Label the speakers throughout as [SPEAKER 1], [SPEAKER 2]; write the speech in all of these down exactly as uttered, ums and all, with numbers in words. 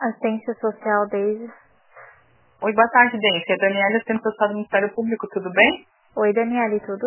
[SPEAKER 1] Assistência social desde...
[SPEAKER 2] Oi, boa tarde, Deise. É Daniela, assistente social do Ministério Público, tudo bem?
[SPEAKER 1] Oi, Daniela, tudo?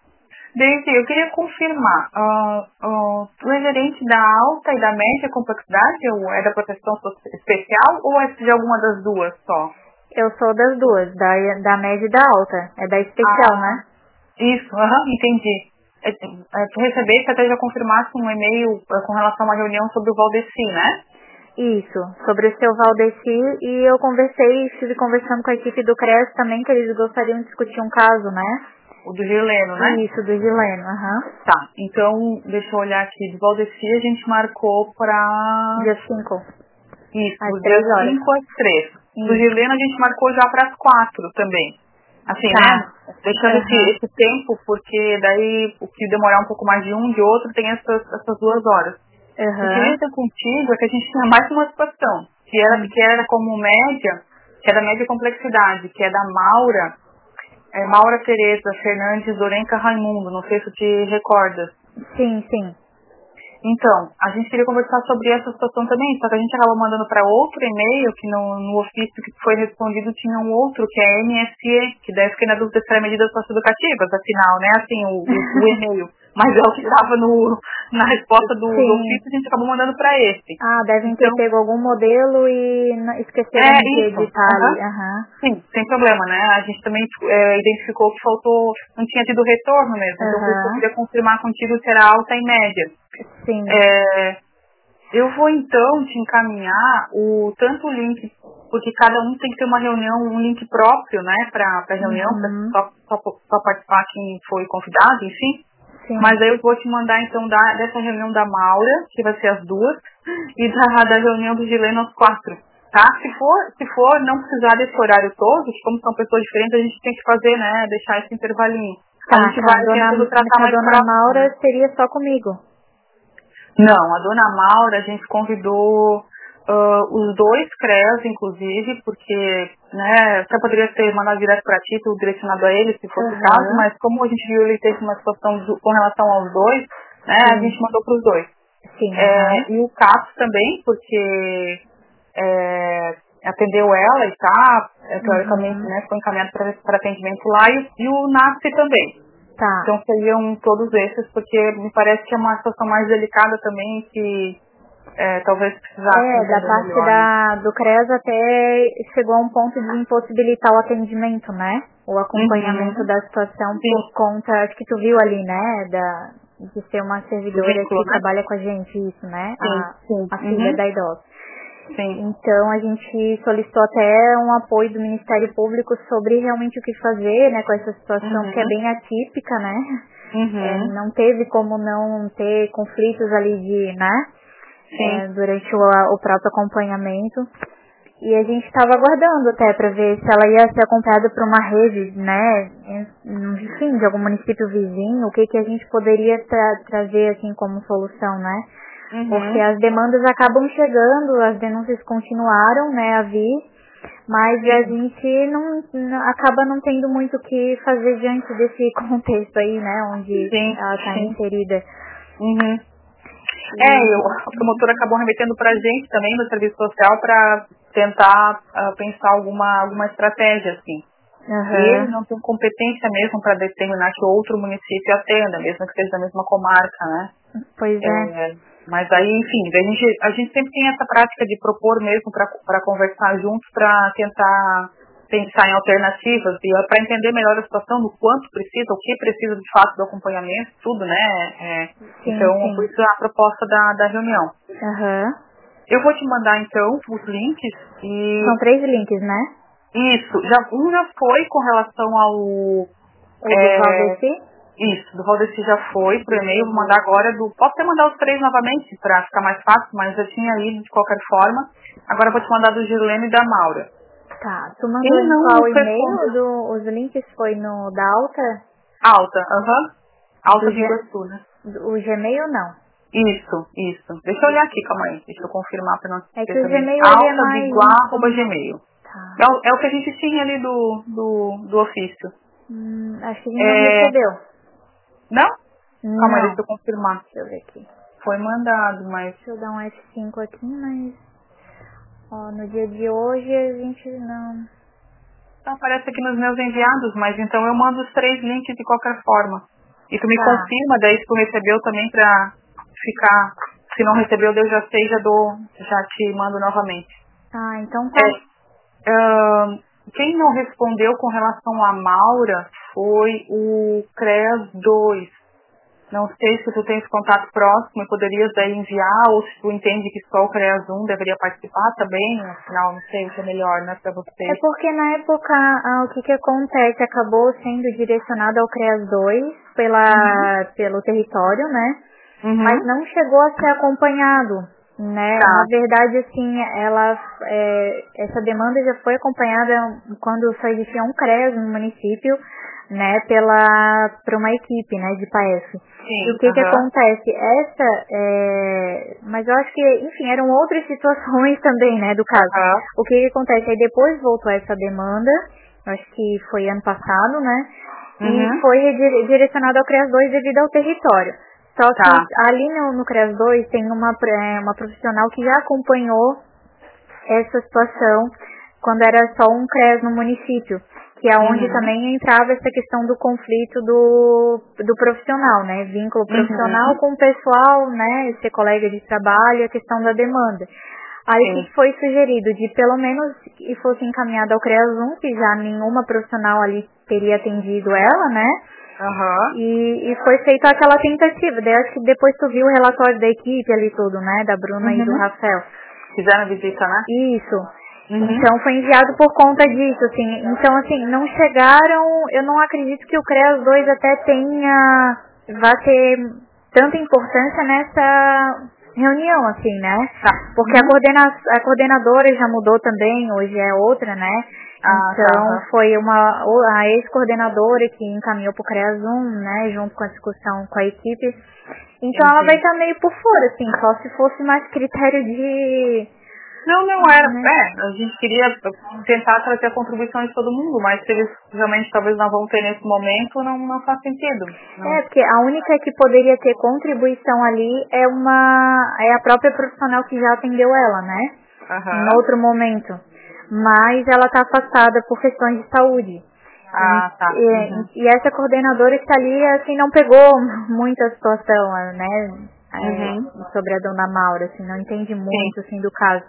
[SPEAKER 2] Deise, eu queria confirmar, uh, uh, tu é gerente da alta e da média complexidade, ou é da proteção especial, ou é de alguma das duas só?
[SPEAKER 1] Eu sou das duas, da, da média e da alta. É da especial,
[SPEAKER 2] ah,
[SPEAKER 1] né?
[SPEAKER 2] Isso, aham, entendi. É, é, tu recebeste, até já confirmasse um e-mail uh, com relação a uma reunião sobre o Valdeci, né?
[SPEAKER 1] Isso, sobre o seu Valdeci, e eu conversei, estive conversando com a equipe do CRES também, que eles gostariam de discutir um caso, né?
[SPEAKER 2] O do Gileno, né?
[SPEAKER 1] Isso, do Gileno, aham. Uhum.
[SPEAKER 2] Tá, então, deixa eu olhar aqui. Do Valdeci a gente marcou pra...
[SPEAKER 1] Dia cinco.
[SPEAKER 2] Isso,
[SPEAKER 1] Às
[SPEAKER 2] do dia
[SPEAKER 1] três horas.
[SPEAKER 2] cinco às três. Do
[SPEAKER 1] Isso.
[SPEAKER 2] Gileno a gente marcou já para as quatro também. Assim,
[SPEAKER 1] Tá.
[SPEAKER 2] né? Deixando
[SPEAKER 1] Uhum.
[SPEAKER 2] esse, esse tempo, porque daí o que demorar um pouco mais de um, de outro, tem essas, essas duas horas.
[SPEAKER 1] Uhum.
[SPEAKER 2] O que eu queria ter contigo é que a gente tinha mais uma situação, que era,
[SPEAKER 1] Uhum.
[SPEAKER 2] que era como média, que é da média complexidade, que é da Maura, é Maura Tereza Fernandes Dorenca Raimundo, não sei se tu te recordas.
[SPEAKER 1] Sim, sim.
[SPEAKER 2] Então, a gente queria conversar sobre essa situação também, só que a gente acabou mandando para outro e-mail, que no, no ofício que foi respondido tinha um outro, que é M S E, que daí eu fiquei na dúvida se era medidas socioeducativas, afinal, né, assim, o, o, o e-mail. Mas é o que estava no, na resposta do, do
[SPEAKER 1] Sim.
[SPEAKER 2] ofício, a gente acabou mandando para esse.
[SPEAKER 1] Ah, devem ter
[SPEAKER 2] Então,
[SPEAKER 1] pego algum modelo e n- esqueceram
[SPEAKER 2] é
[SPEAKER 1] de
[SPEAKER 2] isso.
[SPEAKER 1] editar ali.
[SPEAKER 2] Aham.
[SPEAKER 1] Aham.
[SPEAKER 2] Sim, sem problema, né? A gente também é, identificou que faltou, não tinha tido retorno mesmo. Então, por isso que eu
[SPEAKER 1] Aham.
[SPEAKER 2] queria confirmar contigo se era alta e média.
[SPEAKER 1] Sim.
[SPEAKER 2] É, eu vou então te encaminhar o tanto o link, porque cada um tem que ter uma reunião, um link próprio, né, para a reunião,
[SPEAKER 1] Uhum.
[SPEAKER 2] para só, só, só participar quem foi convidado, enfim.
[SPEAKER 1] Sim.
[SPEAKER 2] Mas aí eu vou te mandar então da, dessa reunião da Maura, que vai ser as duas, e da, da reunião do Gileno às quatro. Tá? Se for, se for não precisar desse horário todo, que como são pessoas diferentes, a gente tem que fazer, né, deixar esse intervalinho.
[SPEAKER 1] Tá,
[SPEAKER 2] A gente
[SPEAKER 1] com a
[SPEAKER 2] vai
[SPEAKER 1] dona,
[SPEAKER 2] tentando tratar
[SPEAKER 1] com a
[SPEAKER 2] mais
[SPEAKER 1] dona
[SPEAKER 2] próximo, né?
[SPEAKER 1] Maura seria só comigo.
[SPEAKER 2] Não, a dona Maura, a gente convidou uh, os dois CREAs, inclusive, porque, né, até poderia ser mandado direto para ti, tudo direcionado a ele, se fosse o
[SPEAKER 1] Uhum.
[SPEAKER 2] caso, mas como a gente viu ele teve uma situação do, com relação aos dois, né,
[SPEAKER 1] Sim.
[SPEAKER 2] a gente mandou para os dois.
[SPEAKER 1] Sim,
[SPEAKER 2] É,
[SPEAKER 1] aham.
[SPEAKER 2] e o CAPS também, porque é, atendeu ela e tá, é, teoricamente,
[SPEAKER 1] Uhum.
[SPEAKER 2] né, foi encaminhado para atendimento lá, e, e o NASP também.
[SPEAKER 1] Tá.
[SPEAKER 2] Então seriam todos esses, porque me parece que é uma situação mais delicada também, que é, talvez precisasse
[SPEAKER 1] É, da
[SPEAKER 2] entender
[SPEAKER 1] parte
[SPEAKER 2] melhor, né?
[SPEAKER 1] da, do CREAS até chegou a um ponto de impossibilitar o atendimento, né? O acompanhamento
[SPEAKER 2] Uhum.
[SPEAKER 1] da situação
[SPEAKER 2] Sim,
[SPEAKER 1] por conta, acho que tu viu ali, né? Da, de ser uma
[SPEAKER 2] do
[SPEAKER 1] servidora
[SPEAKER 2] vínculo,
[SPEAKER 1] que
[SPEAKER 2] né?
[SPEAKER 1] trabalha com a gente, isso, né?
[SPEAKER 2] Sim,
[SPEAKER 1] A,
[SPEAKER 2] sim.
[SPEAKER 1] a filha
[SPEAKER 2] Uhum.
[SPEAKER 1] da idosa.
[SPEAKER 2] Sim.
[SPEAKER 1] Então a gente solicitou até um apoio do Ministério Público sobre realmente o que fazer, né, com essa situação que é
[SPEAKER 2] Uhum.
[SPEAKER 1] bem atípica, né? É,
[SPEAKER 2] Uhum.
[SPEAKER 1] não teve como não ter conflitos ali de, né, é,
[SPEAKER 2] Sim.
[SPEAKER 1] durante o, a- o próprio acompanhamento. E a gente estava aguardando até para ver se ela ia ser acompanhada por uma rede, né, enfim, de algum município vizinho, o que que a gente poderia tra- trazer assim como solução, né? Porque
[SPEAKER 2] Uhum.
[SPEAKER 1] as demandas acabam chegando, as denúncias continuaram, né, a vir, mas a
[SPEAKER 2] Sim.
[SPEAKER 1] gente não, não- acaba não tendo muito o que fazer diante desse contexto aí, né, onde
[SPEAKER 2] Sim.
[SPEAKER 1] ela está
[SPEAKER 2] Sim.
[SPEAKER 1] inserida.
[SPEAKER 2] Uhum. É, eu,
[SPEAKER 1] E,
[SPEAKER 2] a promotora acabou remetendo pra gente também no serviço social para tentar uh, pensar alguma, alguma estratégia, assim. Ele
[SPEAKER 1] aham,
[SPEAKER 2] não tem competência mesmo para determinar que outro município atenda, mesmo que seja da mesma comarca, né?
[SPEAKER 1] pois é,
[SPEAKER 2] É, mas aí, enfim, a gente, a gente sempre tem essa prática de propor mesmo para conversar juntos, para tentar pensar em alternativas e para entender melhor a situação, do quanto precisa, o que precisa de fato do acompanhamento, tudo, né? É,
[SPEAKER 1] sim,
[SPEAKER 2] então,
[SPEAKER 1] sim,
[SPEAKER 2] foi isso a proposta da, da reunião.
[SPEAKER 1] aham.
[SPEAKER 2] Eu vou te mandar, então, os links
[SPEAKER 1] São
[SPEAKER 2] e
[SPEAKER 1] três links, né?
[SPEAKER 2] isso, já, um já foi com relação ao...
[SPEAKER 1] O do
[SPEAKER 2] É,
[SPEAKER 1] Valdeci?
[SPEAKER 2] isso, do Valdeci já foi pro e-mail, vou mandar agora do... Posso até mandar os três novamente para ficar mais fácil, mas eu tinha ido de qualquer forma. Agora eu vou te mandar do Gilene e da Maura.
[SPEAKER 1] Tá, tu mandou
[SPEAKER 2] Quem
[SPEAKER 1] em
[SPEAKER 2] não
[SPEAKER 1] qual
[SPEAKER 2] nos
[SPEAKER 1] e-mail?
[SPEAKER 2] respondeu?
[SPEAKER 1] Do, os links foi no da Alta?
[SPEAKER 2] Alta, aham.
[SPEAKER 1] Do,
[SPEAKER 2] Alta de
[SPEAKER 1] G,
[SPEAKER 2] Iguaçu, né?
[SPEAKER 1] do o Gmail não.
[SPEAKER 2] Isso, isso. Deixa eu olhar aqui, calma aí. Deixa eu confirmar para não
[SPEAKER 1] É que
[SPEAKER 2] esquecer
[SPEAKER 1] o
[SPEAKER 2] também.
[SPEAKER 1] Gmail ele é
[SPEAKER 2] Alta
[SPEAKER 1] mais
[SPEAKER 2] Biguá, arroba
[SPEAKER 1] informal.
[SPEAKER 2] Gmail.
[SPEAKER 1] Tá.
[SPEAKER 2] É o, é o que a gente tinha ali do, do, do ofício.
[SPEAKER 1] Hum, acho que a gente não
[SPEAKER 2] É,
[SPEAKER 1] recebeu.
[SPEAKER 2] não? Calma aí,
[SPEAKER 1] Não.
[SPEAKER 2] deixa eu confirmar.
[SPEAKER 1] Deixa eu ver aqui.
[SPEAKER 2] Foi mandado, mas...
[SPEAKER 1] Deixa eu dar um F cinco aqui, mas... Ó, no dia de hoje a gente não...
[SPEAKER 2] Tá, aparece aqui nos meus enviados, mas então eu mando os três links de qualquer forma. E tu me
[SPEAKER 1] Tá.
[SPEAKER 2] confirma, daí se tu recebeu também pra ficar... Se não recebeu, eu já sei, já dou, já te mando novamente.
[SPEAKER 1] Ah, então tá.
[SPEAKER 2] É, uh, quem não respondeu com relação à Maura foi o CREAS dois. Não sei se tu tens contato próximo e poderias daí enviar, ou se tu entende que só o CREAS um deveria participar também, afinal, não sei o que é melhor, né, pra vocês.
[SPEAKER 1] É porque na época, ah, o que que acontece, acabou sendo direcionado ao CREAS dois pela, uhum. pelo território, né? Uhum. Mas não chegou a ser acompanhado, né? Tá. Na verdade, assim, ela, é, essa demanda já foi acompanhada quando só existia um CREAS no município, né, pela, por uma equipe, né, de P A E F. Sim, e o que uhum. que acontece? Essa, é, mas eu acho que, enfim, eram outras situações também, né, do caso. Uhum. O que que acontece? Aí depois voltou essa demanda, acho que foi ano passado, né, uhum. e foi direcionado ao CREAS dois devido ao território. Só que tá. ali no, no CREAS dois tem uma, uma profissional que já acompanhou essa situação quando era só um CREAS no município, que é onde uhum. também entrava essa questão do conflito do, do profissional, né? Vínculo profissional uhum. com o pessoal, né? Ser colega de trabalho, a questão da demanda. Aí o que foi sugerido? De pelo menos que fosse encaminhado ao CREAS um, que já nenhuma profissional ali teria atendido ela, né? Uhum. E, e foi feita aquela tentativa. Daí acho que depois tu viu o relatório da equipe ali tudo, né? Da Bruna uhum. e do Rafael.
[SPEAKER 2] Fizeram a visita, né?
[SPEAKER 1] Isso. Uhum. Então foi enviado por conta disso, assim. Então, assim, não chegaram... Eu não acredito que o CREAS dois até tenha... Vá ter tanta importância nessa reunião, assim, né? Tá. Porque uhum. a, coordena, a coordenadora já mudou também, hoje é outra, né? Ah, então, tá. foi uma, a ex-coordenadora que encaminhou pro CREAS um, né, junto com a discussão com a equipe. Então, Entendi. ela vai estar meio por fora, assim, só se fosse mais critério de...
[SPEAKER 2] Não, não era, né? é, a gente queria tentar trazer a contribuição de todo mundo, mas se eles realmente talvez não vão ter nesse momento, não, não faz sentido. Não.
[SPEAKER 1] É, porque a única que poderia ter contribuição ali é uma, é a própria profissional que já atendeu ela, né? Uhum. Em outro momento. Mas ela está afastada por questões de saúde.
[SPEAKER 2] Ah, tá.
[SPEAKER 1] E, uhum. e essa coordenadora que está ali, assim, não pegou muito a situação, né? Uhum. É, sobre a dona Maura, assim, não entende muito, Sim. assim, do caso.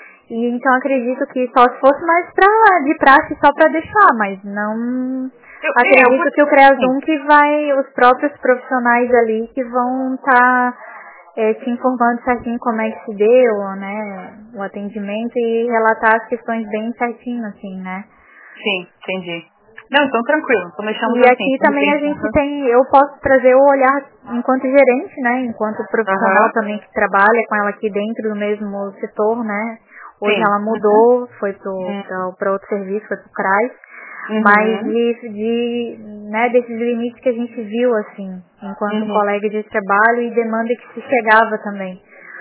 [SPEAKER 1] E então acredito que só se fosse mais pra, de praxe só pra deixar, mas não... Eu, acredito eu, eu, que o CREAS um que vai, os próprios profissionais ali que vão estar... Tá, É, te informando certinho como é que se deu, né, o atendimento e relatar as questões bem certinho, assim, né.
[SPEAKER 2] Sim, entendi. Não, então tranquilo, então deixamos
[SPEAKER 1] e
[SPEAKER 2] assim.
[SPEAKER 1] E aqui também a gente tem, eu posso trazer o olhar enquanto gerente, né, enquanto profissional uhum. também que trabalha com ela aqui dentro do mesmo setor, né. Hoje Sim. ela mudou, uhum. foi para outro serviço, foi pro CRAS. Uhum. Mas de, de, né, desses limites que a gente viu, assim, enquanto uhum. colega de trabalho e demanda que se chegava também.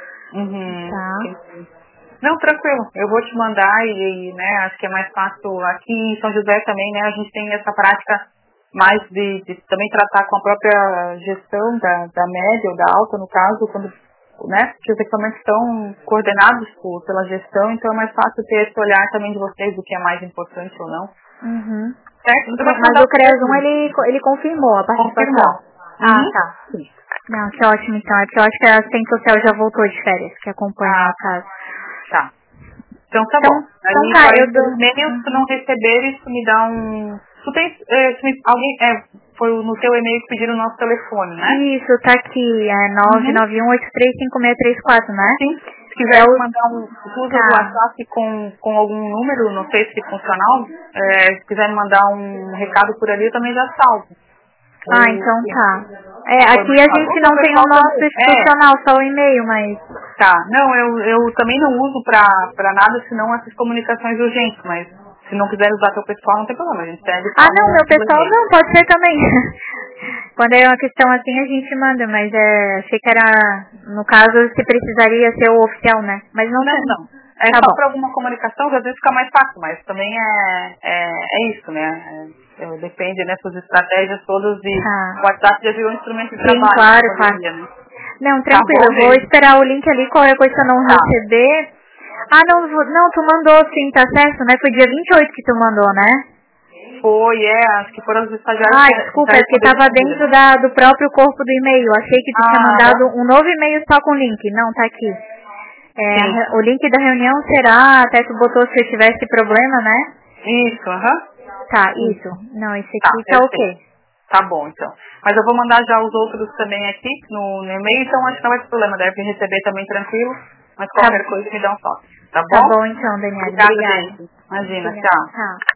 [SPEAKER 2] Uhum.
[SPEAKER 1] Tá?
[SPEAKER 2] Não, tranquilo. Eu vou te mandar e, né, acho que é mais fácil. Aqui em São José também, né, a gente tem essa prática mais de, de também tratar com a própria gestão da, da média ou da alta, no caso, quando, né, que os equipamentos estão coordenados por, pela gestão, então é mais fácil ter esse olhar também de vocês do que é mais importante ou não.
[SPEAKER 1] Uhum.
[SPEAKER 2] Certo?
[SPEAKER 1] Mas o CREAS um, ele, ele confirmou a participação.
[SPEAKER 2] Confirmou.
[SPEAKER 1] Ah,
[SPEAKER 2] uhum.
[SPEAKER 1] tá. Sim. Não, que ótimo então. É porque eu acho que a assistente social já voltou de férias, que acompanha ah, o caso.
[SPEAKER 2] Tá. Então tá
[SPEAKER 1] então,
[SPEAKER 2] bom.
[SPEAKER 1] Então,
[SPEAKER 2] Aí
[SPEAKER 1] tá,
[SPEAKER 2] vai
[SPEAKER 1] eu dou...
[SPEAKER 2] e-mail, se tu não receberes, tu me dá um... Tu tens... É, tu me... Alguém... É, foi no teu e-mail que pediram o nosso telefone, né?
[SPEAKER 1] Isso, tá aqui. É nove nove um oito três cinco seis três quatro, né?
[SPEAKER 2] Sim. Se quiser eu... mandar um... Tu usa tá. o WhatsApp com, com algum número, não sei se funcional. É, se quiser me mandar um recado por ali, eu também já salvo.
[SPEAKER 1] Ah, então tá. É, aqui a gente não tem o nosso institucional, é. só o e-mail, mas...
[SPEAKER 2] Tá, não, eu, eu também não uso pra, pra nada, senão essas comunicações urgentes, mas se não quiser usar teu pessoal, não tem problema, a gente pede.
[SPEAKER 1] Ah, não, meu pessoal não, pode ser também. Quando é uma questão assim, a gente manda, mas é, achei que era, no caso, se precisaria ser o oficial, né? Mas não
[SPEAKER 2] Não,
[SPEAKER 1] tem.
[SPEAKER 2] não. É tá só bom. Pra alguma comunicação, que às vezes fica mais fácil, mas também é, é, é isso, né? É, depende dessas estratégias todas e ah. o WhatsApp já virou um instrumento de
[SPEAKER 1] Sim,
[SPEAKER 2] trabalho.
[SPEAKER 1] claro, claro. Né? Não, tranquilo,
[SPEAKER 2] tá
[SPEAKER 1] eu vou esperar o link ali, qualquer coisa que eu não tá. receber. Ah, não, não, tu mandou sim, tá certo, né? Foi dia vinte e oito que tu mandou, né?
[SPEAKER 2] Foi, é, acho que foram os estagiários.
[SPEAKER 1] Ah, desculpa, é porque tava dentro da, do próprio corpo do e-mail. Achei que tu ah, tinha mandado um novo e-mail só com link. Não, tá aqui. É, o link da reunião será, até tu botou se eu tivesse problema, né?
[SPEAKER 2] Isso, aham. Uh-huh.
[SPEAKER 1] Tá, isso. Não, esse aqui tá, tá ok.
[SPEAKER 2] Tá bom, então. Mas eu vou mandar já os outros também aqui no, no e-mail, então acho que não vai ter problema. Deve receber também tranquilo, mas qualquer tá. coisa me dá um toque. Tá bom?
[SPEAKER 1] Tá bom, então, Daniela.
[SPEAKER 2] Obrigada,
[SPEAKER 1] Obrigada.
[SPEAKER 2] gente. Imagina,
[SPEAKER 1] Obrigada.
[SPEAKER 2] tchau.
[SPEAKER 1] Tchau.